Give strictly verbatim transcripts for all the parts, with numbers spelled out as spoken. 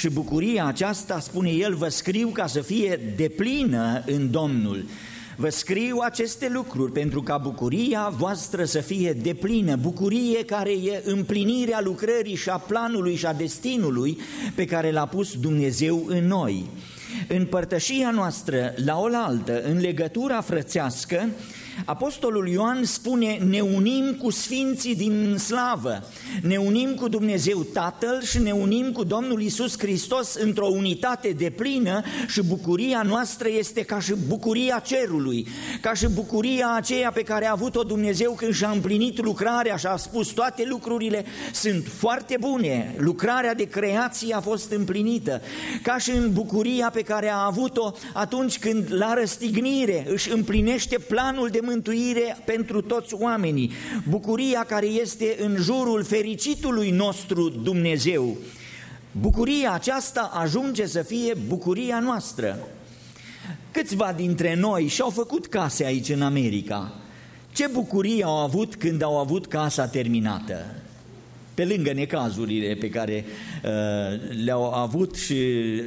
și bucuria aceasta, spune el, vă scriu ca să fie deplină în Domnul. Vă scriu aceste lucruri pentru ca bucuria voastră să fie deplină, bucurie care e împlinirea lucrării și a planului și a destinului pe care l-a pus Dumnezeu în noi. În părtășia noastră la oaltă, în legătura frățească, Apostolul Ioan spune, ne unim cu sfinții din slavă, ne unim cu Dumnezeu Tatăl și ne unim cu Domnul Iisus Hristos într-o unitate deplină și bucuria noastră este ca și bucuria cerului, ca și bucuria aceea pe care a avut-o Dumnezeu când și-a împlinit lucrarea și a spus toate lucrurile sunt foarte bune, lucrarea de creație a fost împlinită, ca și în bucuria pe care a avut-o atunci când la răstignire își împlinește planul de mântuire pentru toți oamenii, bucuria care este în jurul fericitului nostru Dumnezeu. Bucuria aceasta ajunge să fie bucuria noastră. Câțiva dintre noi și-au făcut case aici în America. Ce bucurie au avut când au avut casa terminată? Pe lângă necazurile pe care uh, le-au avut și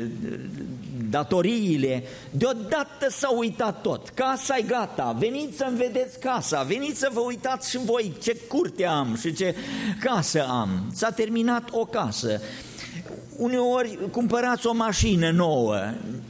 datoriile, deodată s-a uitat tot. Casa e gata, veniți să-mi vedeți casa, veniți să vă uitați și voi ce curte am și ce casă am. S-a terminat o casă. Uneori cumpărați o mașină nouă.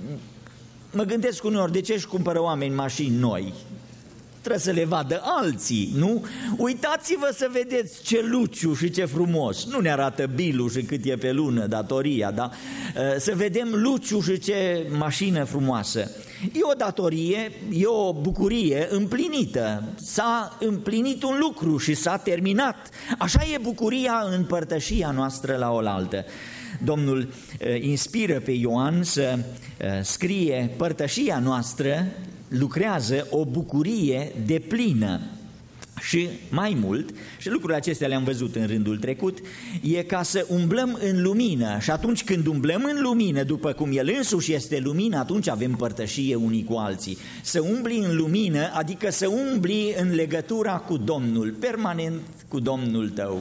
Mă gândesc uneori, de ce își cumpără oameni mașini noi? Trebuie să le vadă alții, nu? Uitați-vă să vedeți ce luciu și ce frumos. Nu ne arată bilul și cât e pe lună datoria, dar să vedem luciu și ce mașină frumoasă. E o datorie, e o bucurie împlinită. S-a împlinit un lucru și s-a terminat. Așa e bucuria în părtășia noastră la oaltă. Domnul inspiră pe Ioan să scrie părtășia noastră lucrează o bucurie deplină. Și mai mult, și lucrurile acestea le-am văzut în rândul trecut, e ca să umblăm în lumină și atunci când umblăm în lumină, după cum El însuși este lumină, atunci avem părtășie unii cu alții. Să umbli în lumină, adică să umbli în legătura cu Domnul, permanent cu Domnul tău.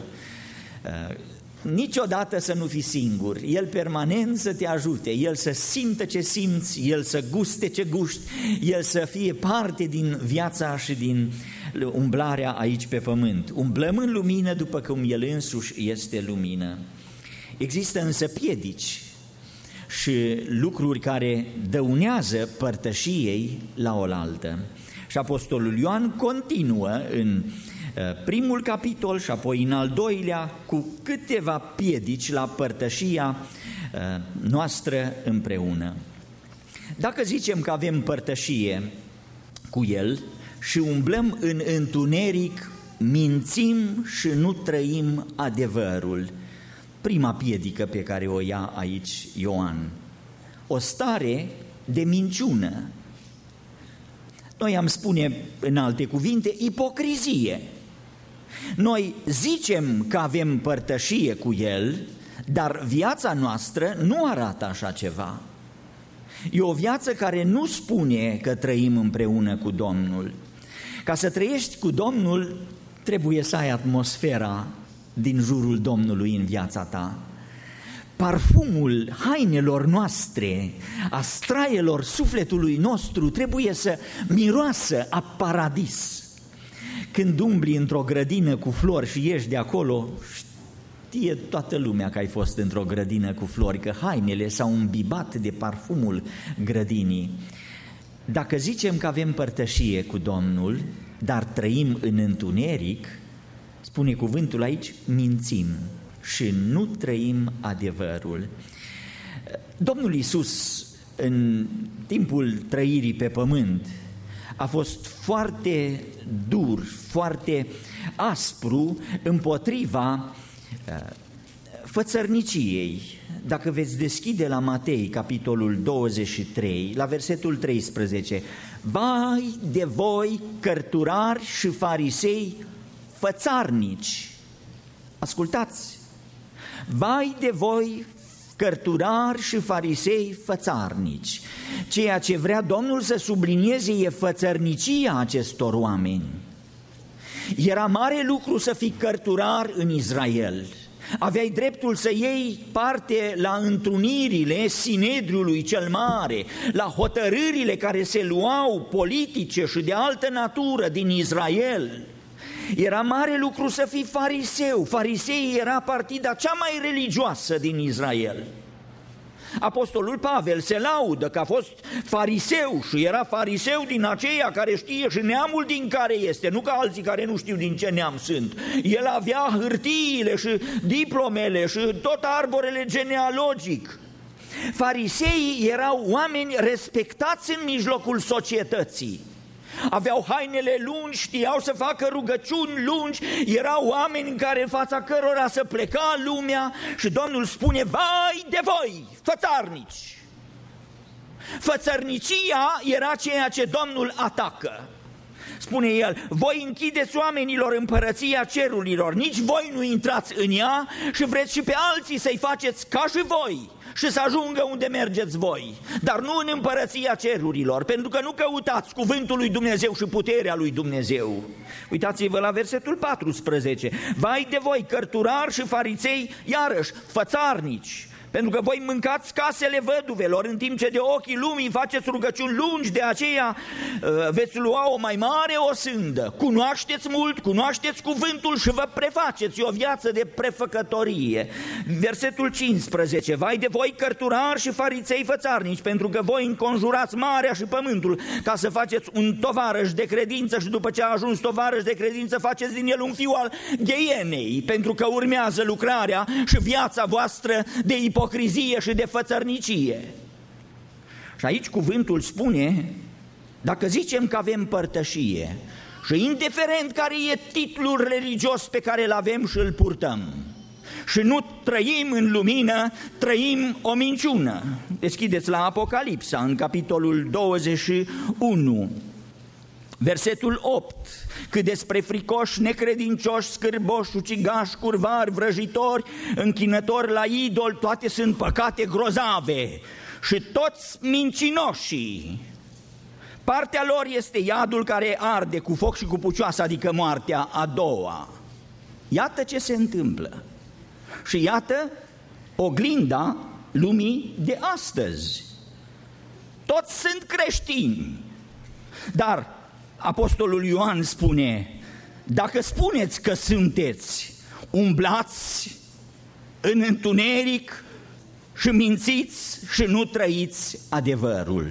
Niciodată să nu fii singur, El permanent să te ajute, El să simtă ce simți, El să guste ce guști, El să fie parte din viața și din umblarea aici pe pământ. Umblăm în lumină după cum El însuși este lumină. Există însă piedici și lucruri care dăunează părtășiei la oaltă. Și Apostolul Ioan continuă în primul capitol și apoi în al doilea cu câteva piedici la părtășia noastră împreună. Dacă zicem că avem părtășie cu El și umblăm în întuneric, mințim și nu trăim adevărul. Prima piedică pe care o ia aici Ioan, o stare de minciună. Noi am spune în alte cuvinte ipocrizie. Noi zicem că avem părtășie cu El, dar viața noastră nu arată așa ceva. E o viață care nu spune că trăim împreună cu Domnul. Ca să trăiești cu Domnul, trebuie să ai atmosfera din jurul Domnului în viața ta. Parfumul hainelor noastre, a straielor sufletului nostru trebuie să miroasă a paradis. Când umbli într-o grădină cu flori și ieși de acolo, știe toată lumea că ai fost într-o grădină cu flori, că hainele s-au îmbibat de parfumul grădinii. Dacă zicem că avem părtășie cu Domnul, dar trăim în întuneric, spune cuvântul aici, mințim și nu trăim adevărul. Domnul Iisus, în timpul trăirii pe pământ, a fost foarte dur, foarte aspru împotriva fățărniciei. Dacă veți deschide la Matei, capitolul douăzeci și trei, la versetul treisprezece, vai de voi, cărturari și farisei fățarnici! Ascultați! Vai de voi, cărturari și farisei fățarnici! Ceea ce vrea Domnul să sublinieze e fățărnicia acestor oameni. Era mare lucru să fii cărturar în Israel. aveai dreptul să iei parte la întrunirile Sinedriului cel Mare, la hotărârile care se luau politice și de altă natură din Israel. Era mare lucru să fii fariseu. Fariseii era partida cea mai religioasă din Israel. Apostolul Pavel se laudă că a fost fariseu și era fariseu din aceia care știe și neamul din care este, nu ca alții care nu știu din ce neam sunt. El avea hârtiile și diplomele și tot arborele genealogic. Fariseii erau oameni respectați în mijlocul societății. Aveau hainele lungi, știau să facă rugăciuni lungi, erau oameni în care în fața cărora să pleca lumea și Domnul spune: vai de voi, fățarnici! Fățărnicia era ceea ce Domnul atacă. Spune el: voi închideți oamenilor împărăția cerurilor, nici voi nu intrați în ea și vreți și pe alții să-i faceți ca și voi și să ajungă unde mergeți voi, dar nu în împărăția cerurilor, pentru că nu căutați cuvântul lui Dumnezeu și puterea lui Dumnezeu. Uitați-vă la versetul paisprezece. Vai de voi, cărturari și farisei, iarăși fățarnici, pentru că voi mâncați casele văduvelor, în timp ce de ochii lumii faceți rugăciuni lungi, de aceea uh, veți lua o mai mare osândă. Cunoașteți mult, cunoașteți cuvântul și vă prefaceți o viață de prefăcătorie. Versetul cincisprezece. Vai de voi, cărturari și farisei fățarnici, pentru că voi înconjurați marea și pământul ca să faceți un tovarăș de credință și după ce a ajuns tovarăș de credință faceți din el un fiu al gheienei, pentru că urmează lucrarea și viața voastră de ipocrizie și de fățărnicie. Și aici cuvântul spune: dacă zicem că avem părtășie și indiferent care e titlul religios pe care îl avem și îl purtăm și nu trăim în lumină, trăim o minciună. Deschideți la Apocalipsa, în capitolul douăzeci și unu, versetul opt. Cât despre fricoși, necredincioși, scârboși, ucigași, curvari, vrăjitori, închinători la idol, toate sunt păcate grozave și toți mincinoșii. Partea lor este iadul care arde cu foc și cu pucioasă, adică moartea a doua. Iată ce se întâmplă. Și iată oglinda lumii de astăzi. Toți sunt creștini, dar Apostolul Ioan spune: dacă spuneți că sunteți, umblați în întuneric și mințiți și nu trăiți adevărul.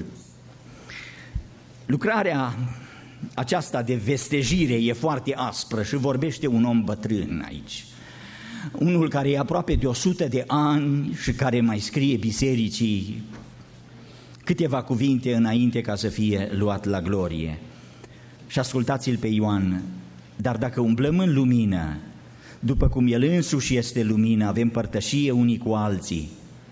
Lucrarea aceasta de vestejire e foarte aspră și vorbește un om bătrân aici. Unul care e aproape de o sută de ani și care mai scrie bisericii câteva cuvinte înainte ca să fie luat la glorie. Și ascultați-l pe Ioan: dar dacă umblăm în lumină, după cum el însuși este lumină, avem părtășie unii cu alții.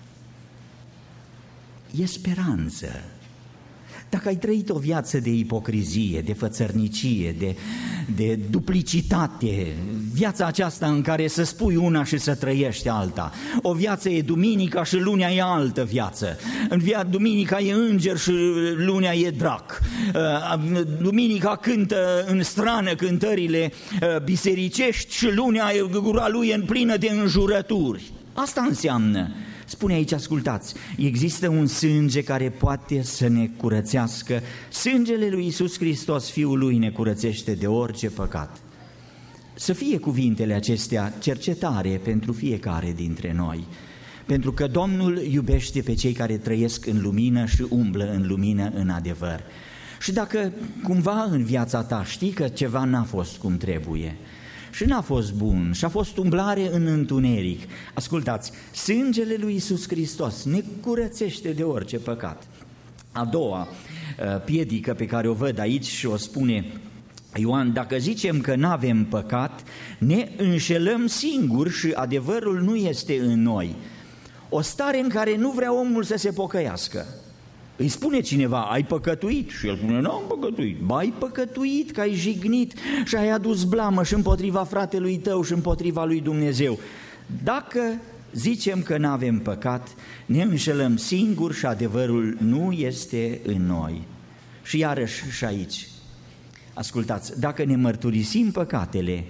E speranță. Dacă ai trăit o viață de ipocrizie, de fățărnicie, de, de duplicitate, viața aceasta în care să spui una și să trăiești alta, o viață e duminica și lunea e altă viață, în viața duminica e înger și lunea e drac, duminica cântă în strană cântările bisericești și lunea, gura lui e în plină de înjurături. Asta înseamnă. Spune aici, ascultați, există un sânge care poate să ne curățească. Sângele lui Iisus Hristos, Fiul lui, ne curățește de orice păcat. Să fie cuvintele acestea cercetare pentru fiecare dintre noi, pentru că Domnul iubește pe cei care trăiesc în lumină și umblă în lumină în adevăr. Și dacă cumva în viața ta știi că ceva n-a fost cum trebuie și n-a fost bun și a fost umblare în întuneric, ascultați, sângele lui Iisus Hristos ne curățește de orice păcat. A doua piedică pe care o văd aici și o spune Ioan: dacă zicem că n-avem păcat, ne înșelăm singuri și adevărul nu este în noi. O stare în care nu vrea omul să se pocăiască. Îi spune cineva: ai păcătuit? Și el spune: nu am păcătuit. Ba, ai păcătuit, că ai jignit și ai adus blamă și împotriva fratelui tău și împotriva lui Dumnezeu. Dacă zicem că n-avem păcat, ne înșelăm singuri și adevărul nu este în noi. Și iarăși și aici, ascultați, dacă ne mărturisim păcatele,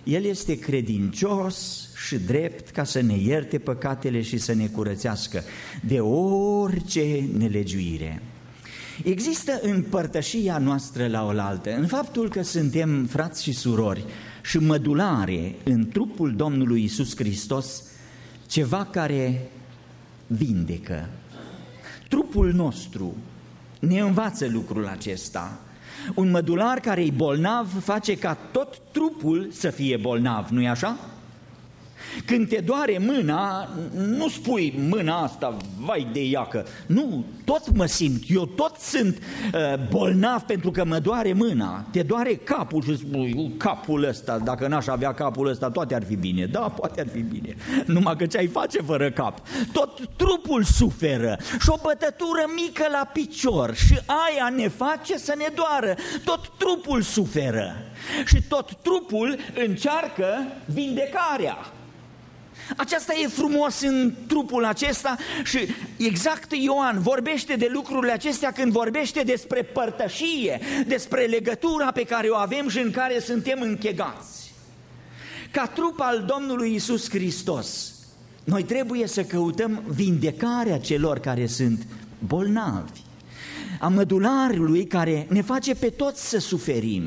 El este credincios și drept ca să ne ierte păcatele și să ne curățească de orice nelegiuire. Există în părtășia noastră la oaltă, în faptul că suntem frați și surori și mădulare în trupul Domnului Iisus Hristos, ceva care vindecă. Trupul nostru ne învață lucrul acesta. Un mădular care e bolnav face ca tot trupul să fie bolnav, nu-i așa? Când te doare mâna, nu spui mâna asta, vai de iacă, nu, tot mă simt, eu tot sunt uh, bolnav pentru că mă doare mâna. Te doare capul și spui, capul ăsta, dacă n-aș avea capul ăsta, toate ar fi bine. Da, poate ar fi bine, numai că ce ai face fără cap? Tot trupul suferă și o bătătură mică la picior și aia ne face să ne doară. Tot trupul suferă și tot trupul încearcă vindecarea. Aceasta e frumos în trupul acesta și exact Ioan vorbește de lucrurile acestea când vorbește despre părtășie, despre legătura pe care o avem și în care suntem închegați. Ca trup al Domnului Iisus Hristos, noi trebuie să căutăm vindecarea celor care sunt bolnavi, a mădularului care ne face pe toți să suferim.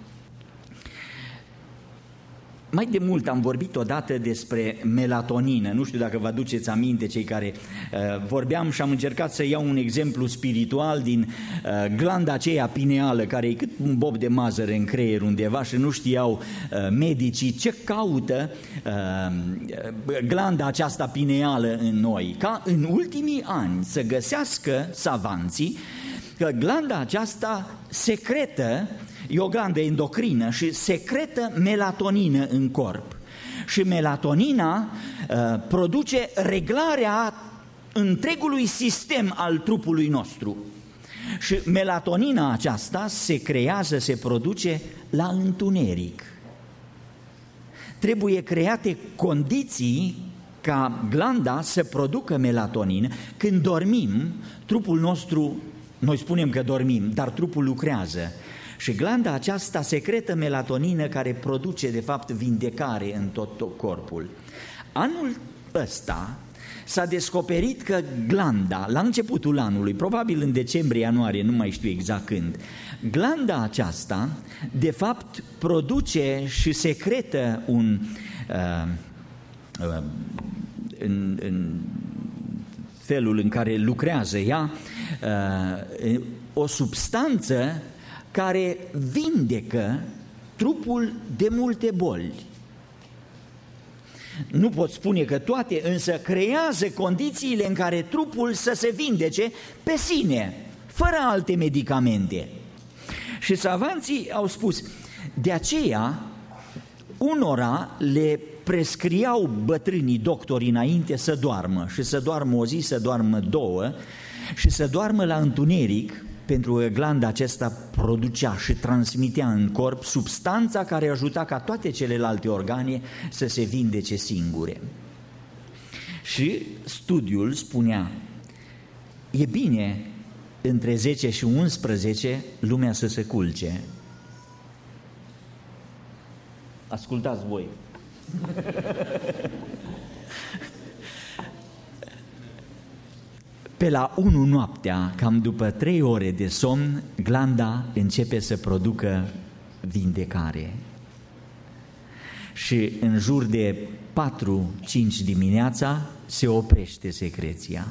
Mai de mult am vorbit odată despre melatonină, nu știu dacă vă aduceți aminte cei care uh, vorbeam și am încercat să iau un exemplu spiritual din uh, glanda aceea pineală, care e cât un bob de mazăre în creier undeva și nu știau uh, medicii ce caută uh, glanda aceasta pineală în noi, ca în ultimii ani să găsească savanții că glanda aceasta secretă, e o glandă endocrină și secretă melatonină în corp. Și melatonina uh, produce reglarea întregului sistem al trupului nostru. Și melatonina aceasta se creează, se produce la întuneric. Trebuie create condiții ca glanda să producă melatonină. Când dormim, trupul nostru, noi spunem că dormim, dar trupul lucrează. Și glanda aceasta secretă melatonină care produce de fapt vindecare în tot, tot corpul. Anul ăsta s-a descoperit că glanda, la începutul anului, probabil în decembrie-ianuarie, nu mai știu exact când, glanda aceasta de fapt produce și secretă un uh, uh, în, în felul în care lucrează ea uh, o substanță care vindecă trupul de multe boli. Nu pot spune că toate, însă creează condițiile în care trupul să se vindece pe sine, fără alte medicamente. Și savanții au spus, de aceea unora le prescriau bătrânii doctori înainte să doarmă și să doarmă o zi, să doarmă două și să doarmă la întuneric, pentru că glanda acesta producea și transmitea în corp substanța care ajuta ca toate celelalte organe să se vindece singure. Și studiul spunea, e bine între zece și unsprezece lumea să se culce. Ascultați voi. Pe la unu noaptea, cam după trei ore de somn, glanda începe să producă vindecare. Și în jur de patru cinci dimineața se oprește secreția.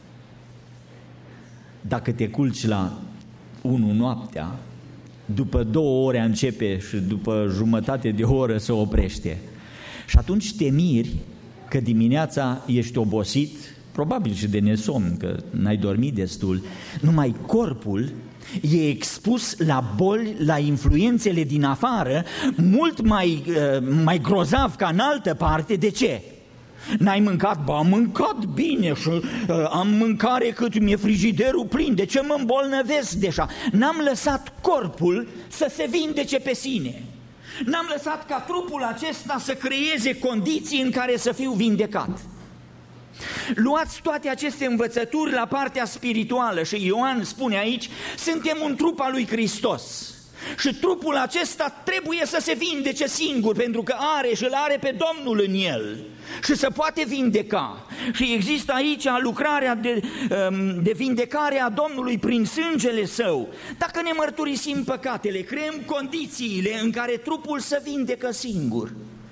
Dacă te culci la unu noaptea, după două ore începe și după jumătate de oră se oprește. Și atunci te miri că dimineața ești obosit, probabil și de nesomn, că n-ai dormit destul, numai corpul e expus la boli, la influențele din afară, mult mai, mai grozav ca în altă parte. De ce? N-ai mâncat? Ba, am mâncat bine și uh, am mâncare cât mi-e frigiderul plin. De ce mă îmbolnăvesc deja? N-am lăsat corpul să se vindece pe sine. N-am lăsat ca trupul acesta să creeze condiții în care să fiu vindecat. Luați toate aceste învățături la partea spirituală și Ioan spune aici, suntem un trup al lui Hristos. Și trupul acesta trebuie să se vindece singur, pentru că are și îl are pe Domnul în el și se poate vindeca. Și există aici lucrarea de, de vindecare a Domnului prin sângele Său. Dacă ne mărturisim păcatele, creăm condițiile în care trupul să vindecă singur.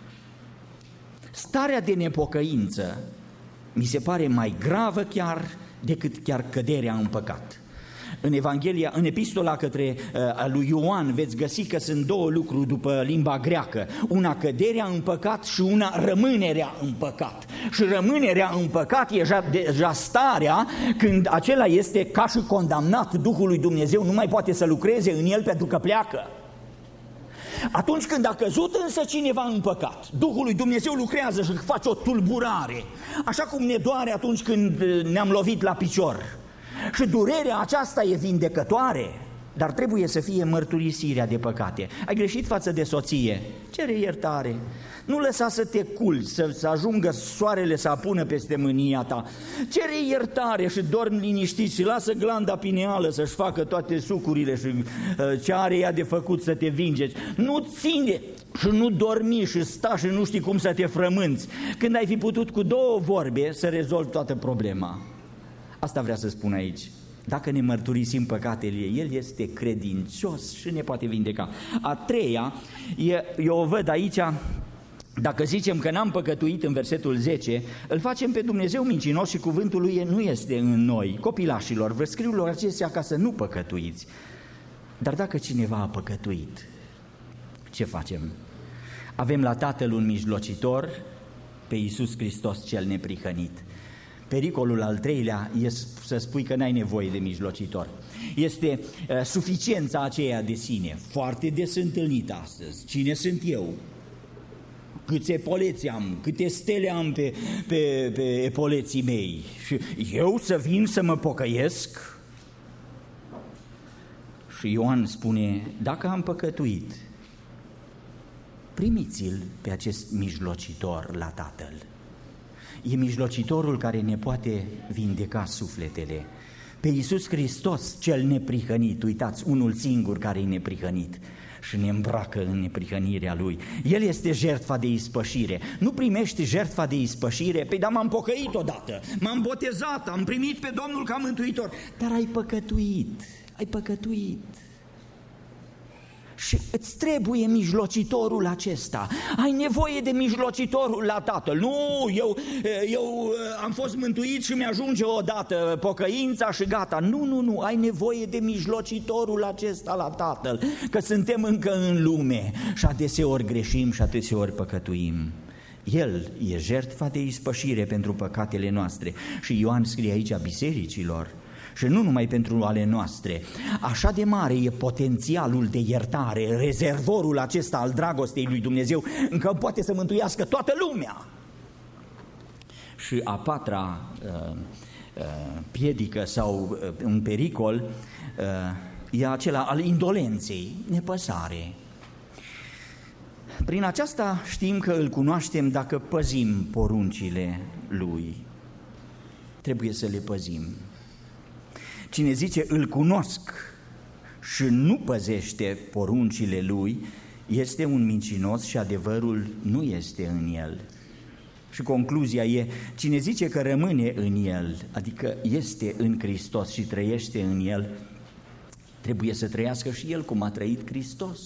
Starea de nepocăință mi se pare mai gravă chiar decât chiar căderea în păcat. În Evanghelia, în epistola către uh, lui Ioan veți găsi că sunt două lucruri după limba greacă, una căderea în păcat și una rămânerea în păcat. Și rămânerea în păcat e deja, deja starea când acela este ca și condamnat, Duhul lui Dumnezeu nu mai poate să lucreze în el pentru că pleacă. Atunci când a căzut însă cineva în păcat, Duhul lui Dumnezeu lucrează și face o tulburare, așa cum ne doare atunci când ne-am lovit la picior. Și durerea aceasta e vindecătoare, dar trebuie să fie mărturisirea de păcate. Ai greșit față de soție, cere iertare. Nu lăsa să te culci, să, să ajungă soarele să apună peste mânia ta. Cere iertare și dormi liniștit și lasă glanda pineală să-și facă toate sucurile și uh, ce are ea de făcut să te vingeci. Nu ține și nu dormi și sta și nu știi cum să te frămânți, când ai fi putut cu două vorbe să rezolvi toată problema. Asta vrea să spun aici. Dacă ne mărturisim păcatele, El este credincios și ne poate vindeca. A treia, eu o văd aici, dacă zicem că n-am păcătuit în versetul zece, îl facem pe Dumnezeu mincinos și cuvântul Lui nu este în noi. Copilașilor, vă scriu lor acestea ca să nu păcătuiți. Dar dacă cineva a păcătuit, ce facem? Avem la Tatăl un mijlocitor, pe Iisus Hristos cel neprihănit. Pericolul al treilea este să spui că n-ai nevoie de mijlocitor. Este uh, suficiența aceea de sine, foarte des întâlnită astăzi. Cine sunt eu? Câți epoleți am? Câte stele am pe, pe, pe epoleții mei? Și eu să vin să mă pocăiesc? Și Ioan spune, dacă am păcătuit, primiți-l pe acest mijlocitor la Tatăl. E mijlocitorul care ne poate vindeca sufletele. Pe Iisus Hristos, cel neprihănit, uitați, unul singur care e neprihănit și ne îmbracă în neprihănirea Lui. El este jertfa de ispășire. Nu primești jertfa de ispășire, păi dar m-am pocăit odată, m-am botezat, am primit pe Domnul ca mântuitor, dar ai păcătuit, ai păcătuit. Și îți trebuie mijlocitorul acesta. Ai nevoie de mijlocitorul la Tatăl. Nu, eu, eu am fost mântuit și mi-ajunge odată pocăința și gata. Nu, nu, nu, ai nevoie de mijlocitorul acesta la Tatăl, că suntem încă în lume și adeseori greșim și adeseori păcătuim. El e jertfa de ispășire pentru păcatele noastre. Și Ioan scrie aici bisericilor, și nu numai pentru ale noastre. Așa de mare e potențialul de iertare, rezervorul acesta al dragostei lui Dumnezeu, încă poate să mântuiască toată lumea. Și a patra uh, uh, piedică sau uh, un pericol uh, e acela al indolenței, nepăsare. Prin aceasta știm că îl cunoaștem dacă păzim poruncile Lui. Trebuie să le păzim. Cine zice îl cunosc și nu păzește poruncile Lui, este un mincinos și adevărul nu este în el. Și concluzia e, cine zice că rămâne în el, adică este în Hristos și trăiește în el, trebuie să trăiască și el cum a trăit Hristos.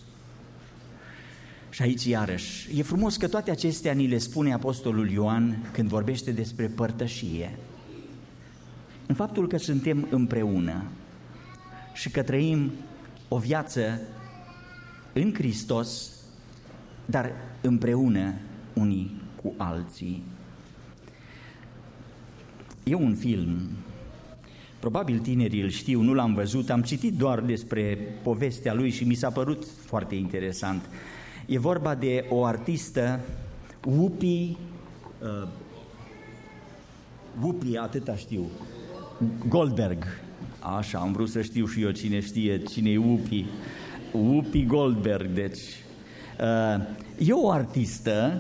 Și aici iarăși, e frumos că toate acestea ni le spune Apostolul Ioan când vorbește despre părtășie. În faptul că suntem împreună și că trăim o viață în Hristos, dar împreună unii cu alții. E un film, probabil tinerii îl știu, nu l-am văzut, am citit doar despre povestea lui și mi s-a părut foarte interesant. E vorba de o artistă, Whoopi, uh, Whoopi, atâta știu, Goldberg, așa, am vrut să știu și eu cine știe, cine e Whoopi, Whoopi Goldberg, deci, e o artistă,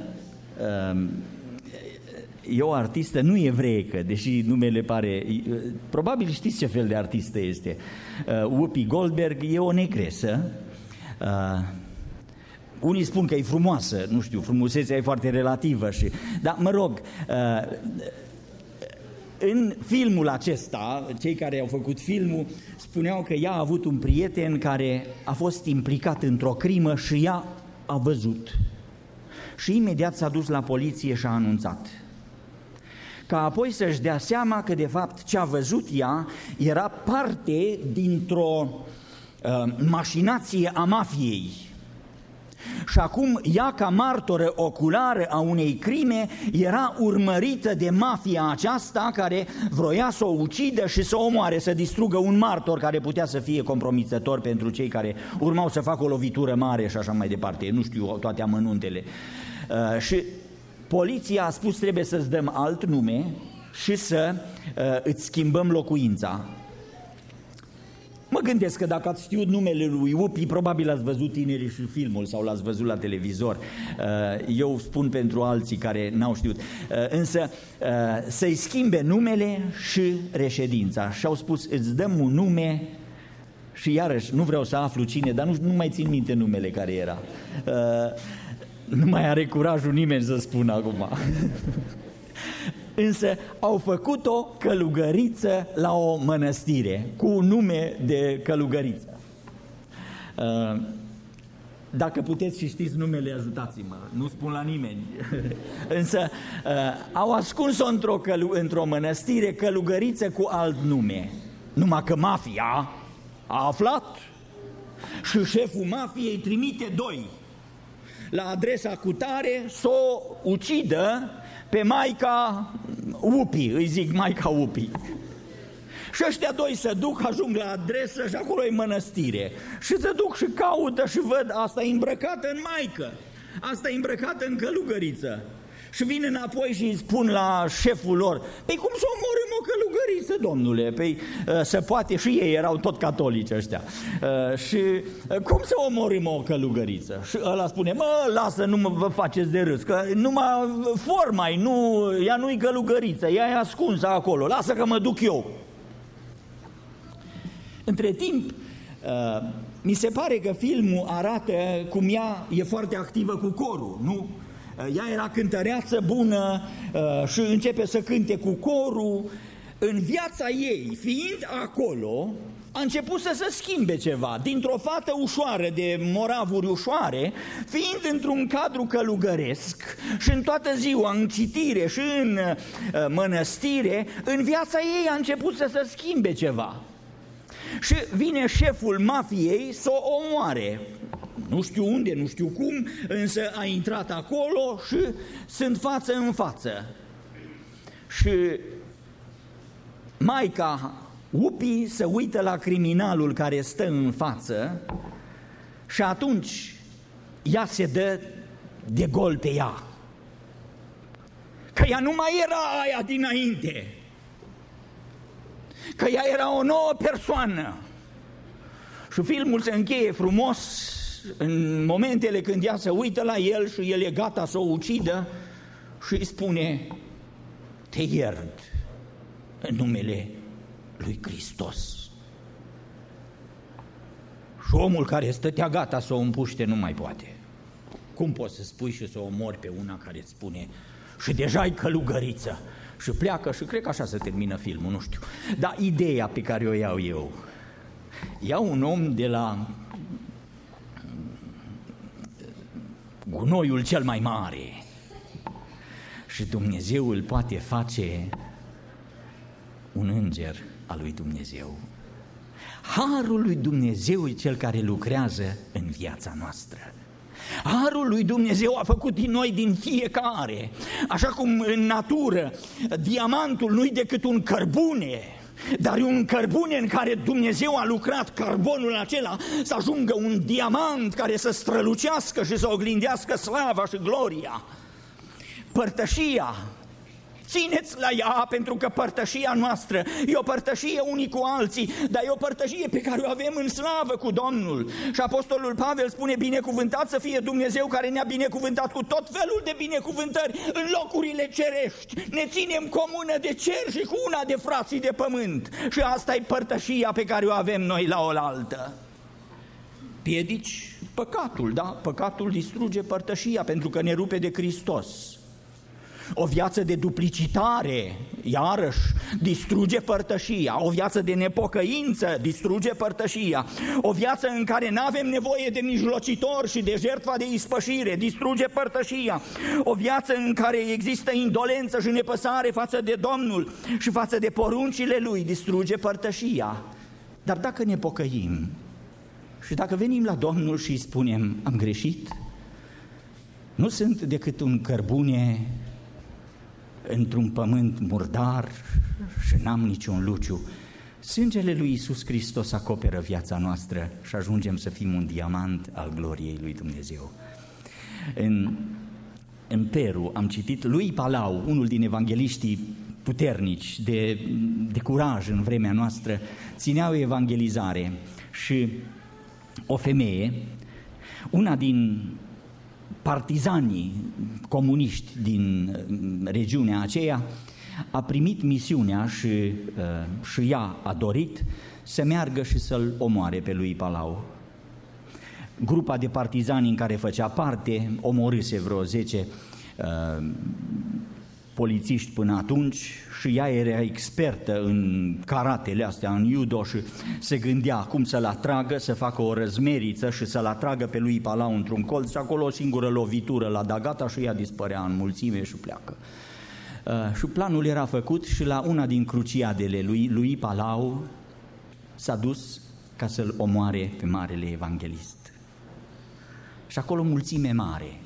e o artistă nu evreică, deși numele pare, probabil știți ce fel de artistă este, Whoopi Goldberg e o negresă, Uh, unii spun că e frumoasă, nu știu, frumusețea e foarte relativă, și, dar mă rog, uh, în filmul acesta, cei care au făcut filmul spuneau că ea a avut un prieten care a fost implicat într-o crimă și ea a văzut. Și imediat s-a dus la poliție și a anunțat. Ca apoi să-și dea seama că de fapt ce a văzut ea era parte dintr-o uh, mașinație a mafiei. Și acum ea, ca martoră oculară a unei crime, era urmărită de mafia aceasta care vroia să o ucidă și să o omoare, să distrugă un martor care putea să fie compromițător pentru cei care urmau să facă o lovitură mare și așa mai departe. Nu știu toate amănuntele. Uh, și poliția a spus: trebuie să-ți dăm alt nume și să uh, îți schimbăm locuința. Mă gândesc că dacă ați știut numele lui Upi, probabil ați văzut tinerii și filmul sau l-ați văzut la televizor. Eu spun pentru alții care n-au știut. Însă să-i schimbe numele și reședința. Și au spus: îți dăm un nume, și iarăși nu vreau să aflu cine, dar nu, nu mai țin minte numele care era. Nu mai are curajul nimeni să spună acum. Însă au făcut-o călugăriță la o mănăstire, cu un nume de călugăriță. Dacă puteți și știți numele, ajutați-mă, nu spun la nimeni. Însă au ascuns-o într-o, călu- într-o mănăstire, călugăriță cu alt nume. Numai că mafia a aflat și șeful mafiei trimite doi la adresa cutare să o ucidă pe maica Upi, îi zic maica Upi. Și ăștia doi se duc, ajung la adresă și acolo e mănăstire. Și se duc și caută și văd, asta e îmbrăcată în maică, asta e îmbrăcată în călugăriță. Și vin înapoi și îi spun la șeful lor: păi cum să omorâm o călugăriță, domnule? Păi se poate, și ei erau tot catolici ăștia. Și cum să omorâm o călugăriță? Și ăla spune: mă, lasă, nu mă vă faceți de râs, că numai forma-i, nu, ea nu-i călugăriță, ea e ascunsă acolo, lasă că mă duc eu. Între timp, mi se pare că filmul arată cum ea e foarte activă cu corul, nu? Ea era cântăreață bună și începe să cânte cu corul. În viața ei, fiind acolo, a început să se schimbe ceva. Dintr-o fată ușoară, de moravuri ușoare, fiind într-un cadru călugăresc și în toată ziua, în citire și în mănăstire, în viața ei a început să se schimbe ceva. Și vine șeful mafiei să o omoare. Nu știu unde, nu știu cum, însă a intrat acolo și sunt față în față. Și maica Upi se uită la criminalul care stă în față și atunci ea se dă de gol pe ea. Că ea nu mai era aia dinainte, că ea era o nouă persoană. Și filmul se încheie frumos în momentele când ea se uită la el și el e gata să o ucidă și îi spune: te iert în numele lui Hristos. Și omul care stătea gata să o împuște nu mai poate. Cum poți să spui și să o omori pe una care îți spune: și deja e călugăriță? Și pleacă și cred că așa se termină filmul, nu știu. Dar ideea pe care o iau eu, iau un om de la gunoiul cel mai mare și Dumnezeu îl poate face un înger al lui Dumnezeu. Harul lui Dumnezeu e cel care lucrează în viața noastră. Harul lui Dumnezeu a făcut din noi, din fiecare, așa cum în natură diamantul nu-i decât un cărbune, dar e un cărbune în care Dumnezeu a lucrat carbonul acela să ajungă un diamant care să strălucească și să oglindească slava și gloria. Părtășia, țineți la ea, pentru că părtășia noastră e o părtășie unii cu alții, dar e o părtășie pe care o avem în slavă cu Domnul. Și Apostolul Pavel spune: binecuvântat să fie Dumnezeu care ne-a binecuvântat cu tot felul de binecuvântări în locurile cerești. Ne ținem comună de cer și cu una de frații de pământ. Și asta e părtășia pe care o avem noi la oaltă. Piedici Păcatul, da? Păcatul distruge părtășia pentru că ne rupe de Hristos. O viață de duplicitare, iarăși, distruge părtășia. O viață de nepocăință distruge părtășia. O viață în care nu avem nevoie de mijlocitor și de jertfa de ispășire distruge părtășia. O viață în care există indolență și nepăsare față de Domnul și față de poruncile Lui distruge părtășia. Dar dacă ne pocăim și dacă venim la Domnul și îi spunem, am greșit, nu sunt decât un cărbune într-un pământ murdar și n-am niciun luciu. Sângele lui Iisus Hristos acoperă viața noastră și ajungem să fim un diamant al gloriei lui Dumnezeu. În, în Peru am citit lui Palau, unul din evangeliștii puternici, de, de curaj în vremea noastră, ținea o evangelizare și o femeie, una din partizanii comuniști din regiunea aceea, a primit misiunea și, uh, și ea a dorit să meargă și să-l omoare pe lui Palau. Grupa de partizani în care făcea parte omorâse vreo zece uh, polițiști până atunci și ea era expertă în karatele astea, în judo, și se gândea cum să-l atragă, să facă o răzmeriță și să-l atragă pe lui Palau într-un colț și acolo o singură lovitură l-a dat, gata, și ea dispărea în mulțime și pleacă. Uh, și planul era făcut și la una din cruciadele lui, lui Palau s-a dus ca să-l omoare pe marele evanghelist. Și acolo mulțime mare.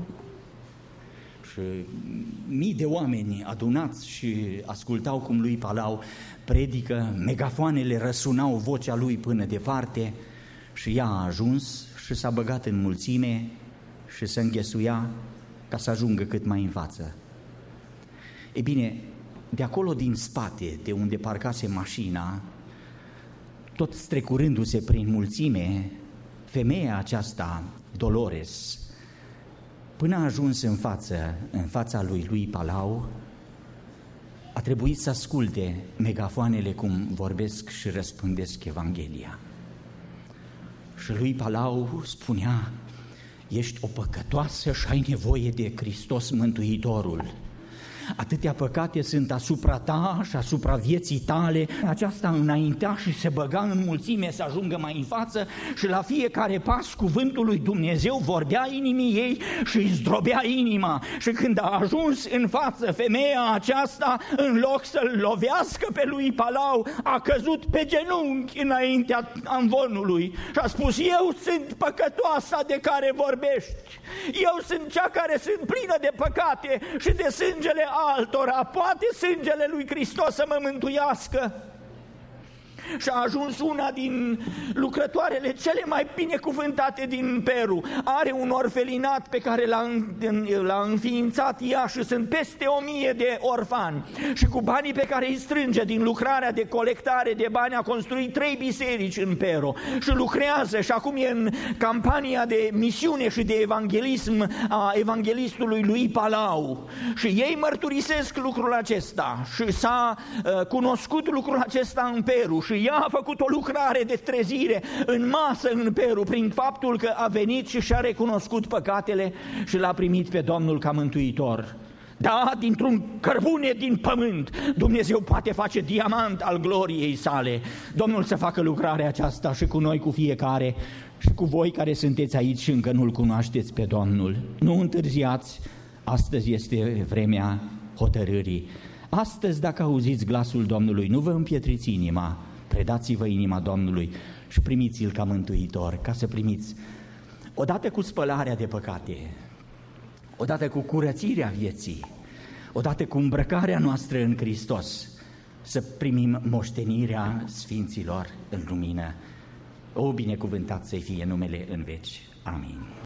Și mii de oameni adunați și ascultau cum lui Palau predică, megafoanele răsunau vocea lui până departe și ea a ajuns și s-a băgat în mulțime și se înghesuia ca să ajungă cât mai în față. E bine, de acolo din spate, de unde parcase mașina, tot strecurându-se prin mulțime, femeia aceasta, Dolores, până a ajuns în față, în fața lui lui Palau, a trebuit să asculte megafoanele cum vorbesc și răspândesc Evanghelia. Și lui Palau spunea, ești o păcătoasă și ai nevoie de Hristos Mântuitorul. Atâtea păcate sunt asupra ta și asupra vieții tale. Aceasta înaintea și se băga în mulțime să ajungă mai în față și la fiecare pas cuvântul lui Dumnezeu vorbea inimii ei și îi zdrobea inima. Și când a ajuns în față, femeia aceasta, în loc să-l lovească pe lui Palau, a căzut pe genunchi înaintea amvonului și a spus, eu sunt păcătoasa de care vorbești. Eu sunt cea care sunt plină de păcate și de sângele altora, poate sângele lui Hristos să mă mântuiască? Și a ajuns una din lucrătoarele cele mai binecuvântate din Peru. Are un orfelinat pe care l-a, l-a înființat ea și sunt peste o mie de orfani. Și cu banii pe care îi strânge din lucrarea de colectare de bani a construit trei biserici în Peru și lucrează și acum e în campania de misiune și de evanghelism a evanghelistului lui Palau. Și ei mărturisesc lucrul acesta și s-a uh, cunoscut lucrul acesta în Peru și ea a făcut o lucrare de trezire în masă în Peru prin faptul că a venit și și-a recunoscut păcatele și l-a primit pe Domnul ca mântuitor. Da, dintr-un cărbune din pământ Dumnezeu poate face diamant al gloriei sale. Domnul să facă lucrarea aceasta și cu noi, cu fiecare, și cu voi care sunteți aici și încă nu-L cunoașteți pe Domnul. Nu întârziați, astăzi este vremea hotărârii. Astăzi, dacă auziți glasul Domnului, nu vă împietriți inima, predați-vă inima Domnului și primiți-L ca mântuitor, ca să primiți, odată cu spălarea de păcate, odată cu curățirea vieții, odată cu îmbrăcarea noastră în Hristos, să primim moștenirea sfinților în lumină. O, binecuvântat să fie numele în veci. Amin.